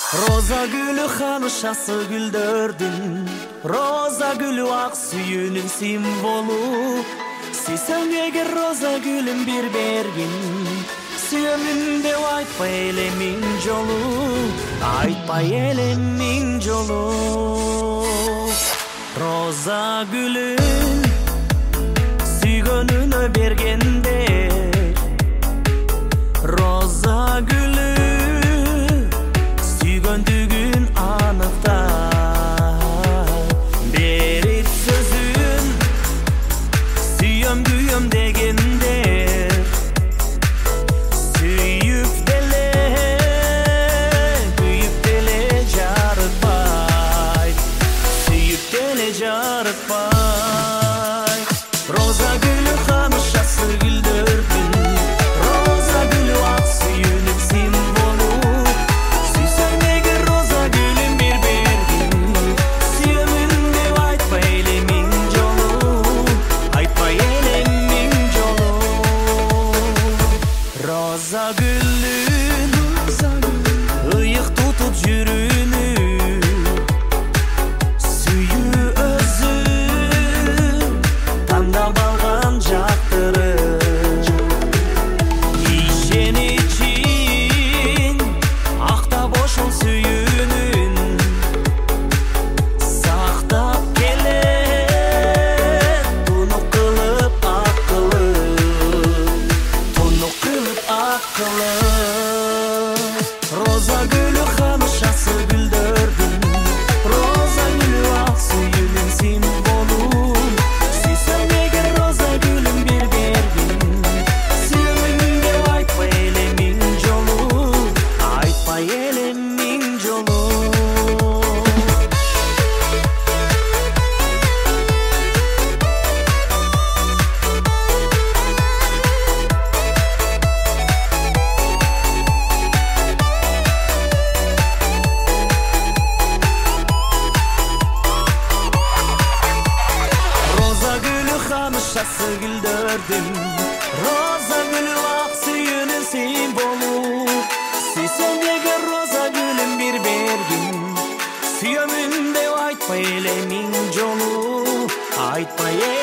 Роза гүлі ханышасы гүлдөрдүн, роза гүлі ак сүйүүнүн символу. Сүйсөң эгер роза гүлүн бир бергин, сүйөмүн деп айтпай эле миң жолу, айтпай эле миң жолу. Роза гүлүн сүйгөнүнө бергенде, роза гүлү сүйгөндүгүн аныктай берип сөзүн, сүйөм күйөм дегенде, сүйүп деле жарыкпай, сүйүп деле жарыкпай. Роза гүлү ханышасы гүлдөрдүн, роза гүлү ак сүйүүнүн символу. Сүйсөң эгер роза гүлүн бир бергин, сүйөмүн деп айтпай эле миң жолу, айтпай эле миң жолу. Роза гүлүн ыйык тутуп жүрүүнү, сүйүү өзү тандап алган жактыры. Ишеничин актап ошол сүйүүнүн, сактап келет тунук кылып ак кылып. Роза гүлү ханышасы гүлдөрдүн, роза гүлү ак сүйүүнүн символу. Сүйсөң эгер роза гүлүн бир бергин, сүйөмүн деп айтпай эле миң жолу, айтпай эле миң жолу. Роза гүлү ханышасы гүлдөрдүн, роза гүлү ак сүйүүнүн символу. Сүйсөң эгер роза гүлүн бир бергин, сүйөмүн деп айтпай эле миң жолу, айтпай